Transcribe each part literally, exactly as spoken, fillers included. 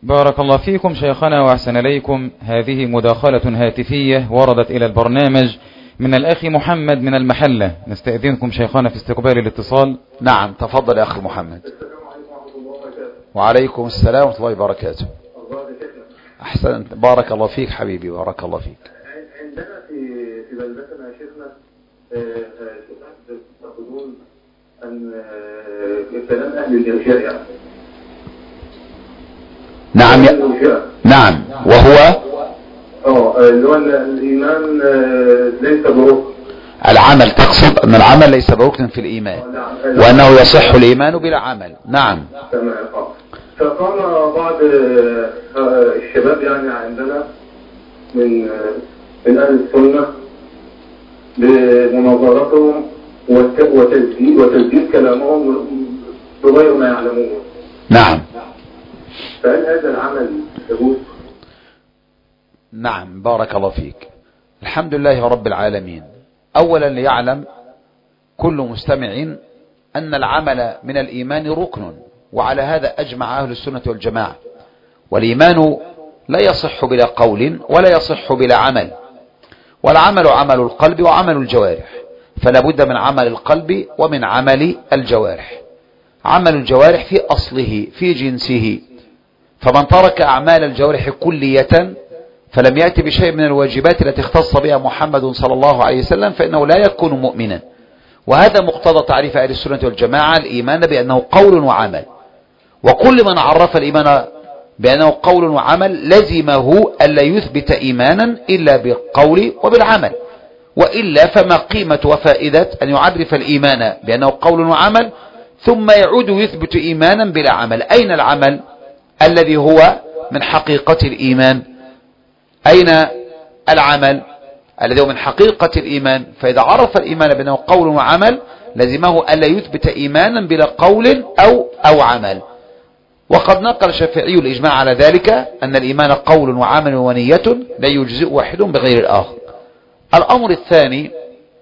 بارك الله فيكم شيخنا وأحسن إليكم. هذه مداخلة هاتفية وردت إلى البرنامج من الأخ محمد من المحلة. نستأذنكم شيخنا في استقبال الاتصال. نعم تفضل يا أخ محمد. وعليكم السلام ورحمة الله وبركاته. أحسنت، بارك الله فيك حبيبي، بارك الله فيك. عندنا في في بلدتنا يا شيخنا يعتقدون أن كلام أهل الإرجاء يعني. نعم ي... نعم وهو اه اللي هو الإيمان ليس بركن. العمل، تقصد أن العمل ليس بركن في الإيمان وأنه يصح الإيمان بلا عمل. نعم تمام. اه فقام بعض الشباب يعني عندنا من من أهل السنة بمناظرتهم وتجديد وتجديد كلامهم بغير ما يعلمون. نعم. فهل هذا العمل يجوز؟ نعم بارك الله فيك. الحمد لله رب العالمين. أولا ليعلم كل مستمع أن العمل من الإيمان ركن، وعلى هذا أجمع أهل السنة والجماعة. والإيمان لا يصح بلا قول ولا يصح بلا عمل، والعمل عمل القلب وعمل الجوارح، فلا بد من عمل القلب ومن عمل الجوارح. عمل الجوارح في أصله في جنسه، فمن ترك أعمال الجوارح كلية فلم يأتي بشيء من الواجبات التي اختص بها محمد صلى الله عليه وسلم فإنه لا يكون مؤمنا. وهذا مقتضى تعريف أهل السنة والجماعة الإيمان بأنه قول وعمل، وكل من عرف الإيمان بأنه قول وعمل لزمه ألا يثبت إيمانا إلا بالقول وبالعمل، وإلا فما قيمة وفائدة أن يعرف الإيمان بأنه قول وعمل ثم يعود يثبت إيمانا بلا عمل؟ أين العمل الذي هو من حقيقة الإيمان؟ أين العمل الذي هو من حقيقة الإيمان؟ فإذا عرف الإيمان بأنه قول وعمل لزمه ألا يثبت إيمانا بلا قول أو, أو عمل. وقد نقل الشافعي الإجماع على ذلك أن الإيمان قول وعمل ونية لا يجزئ واحد بغير الآخر. الأمر الثاني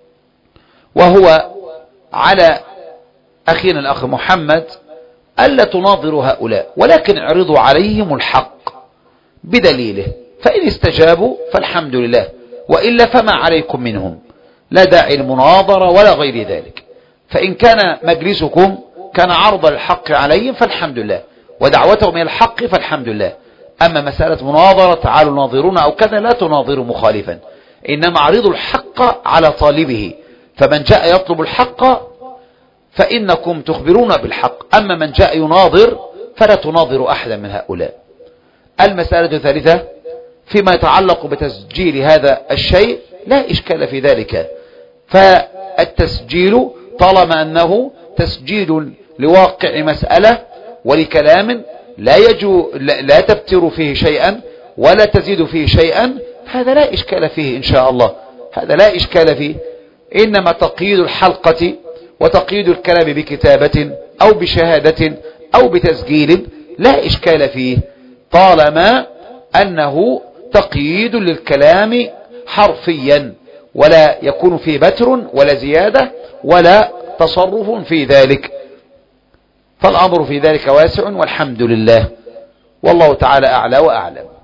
وهو على أخينا الأخ محمد ألا تناظروا هؤلاء، ولكن اعرضوا عليهم الحق بدليله، فإن استجابوا فالحمد لله، وإلا فما عليكم منهم، لا داعي المناظرة ولا غير ذلك. فإن كان مجلسكم كان عرض الحق عليهم فالحمد لله، ودعوتهم إلى الحق فالحمد لله. أما مسألة مناظرة تعالوا ناظرونا أو كذا لا تناظروا مخالفا، إنما عرضوا الحق على طالبه، فمن جاء يطلب الحق فإنكم تخبرون بالحق، أما من جاء يناظر فلا تناظر أحدا من هؤلاء. المسألة الثالثة فيما يتعلق بتسجيل هذا الشيء لا إشكال في ذلك، فالتسجيل طالما أنه تسجيل لواقع مسألة ولكلام لا يجو لا تبتر فيه شيئا ولا تزيد فيه شيئا، هذا لا إشكال فيه إن شاء الله، هذا لا إشكال فيه. إنما تقييد الحلقة وتقييد الكلام بكتابة أو بشهادة أو بتسجيل لا إشكال فيه، طالما أنه تقييد للكلام حرفيا ولا يكون فيه بتر ولا زيادة ولا تصرف في ذلك. فالأمر في ذلك واسع والحمد لله، والله تعالى أعلى وأعلم.